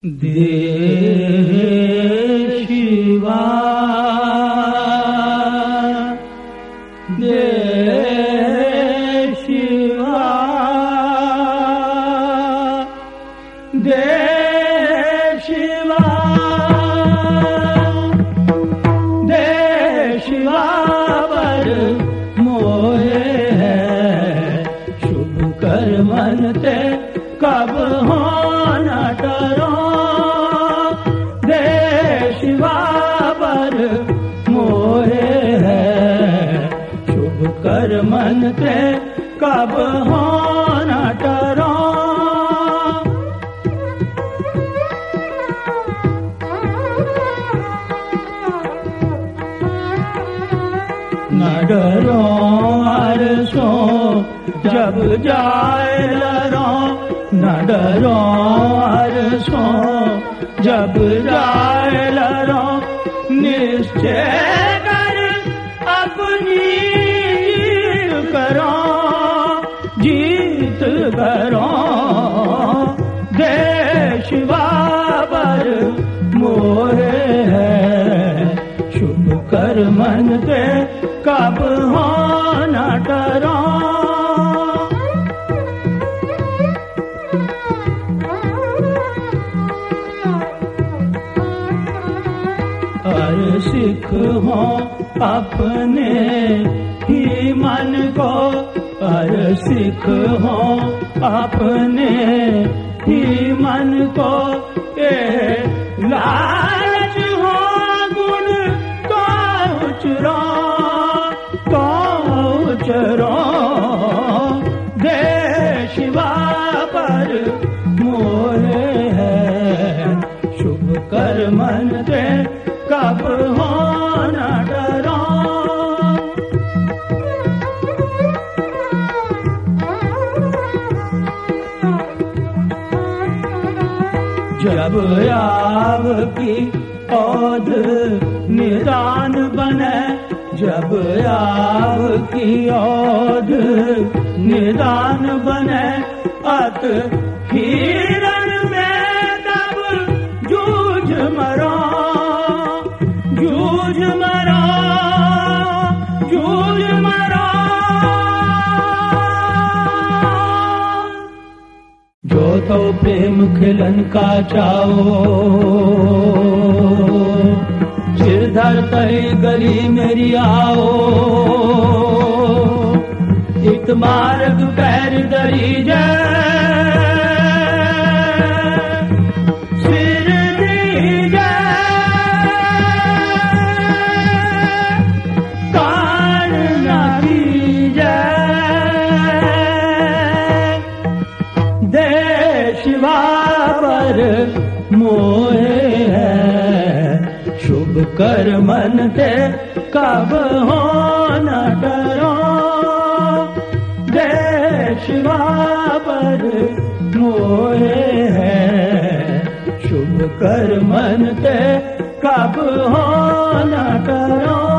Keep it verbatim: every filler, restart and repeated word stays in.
दे शिवा दे शिवा दे शिवा दे शिवा पर मोहे है शुभ कर्मन ते कब हो न डरो शिवा पर मोहे है शुभ कर्मन ते कब हो न डरो न डरो अरसो जब जाए लरो न डरो अरसो जब जाए लरो निश्चय कर अपनी करो जीत करो दे शिवा पर मोहे है शुभ कर्मन ते कब हो न डरो हर सिख हो अपने ही मन को हर सिख हो अपने ही मन को ए लालच हो गुण तो उचरो तो उचरो दे शिवा पर मोहे है शुभ कर्मन ते कब हो न डरो जब आव की औध निदान बने जब आव की औध निदान बने अत हिरण में तब जूझ मरो जूझ मरो जूझ मरो जो तो प्रेम खिलन का चाओ सिरधर तई गली मेरी आओ इत मार्ग पैर दरी जाए सिर दी शिवा पर मोहे है शुभ कर्मन ते कब हो न डरो दे शिवा पर मोहे है शुभ कर्मन ते कब हो न डरो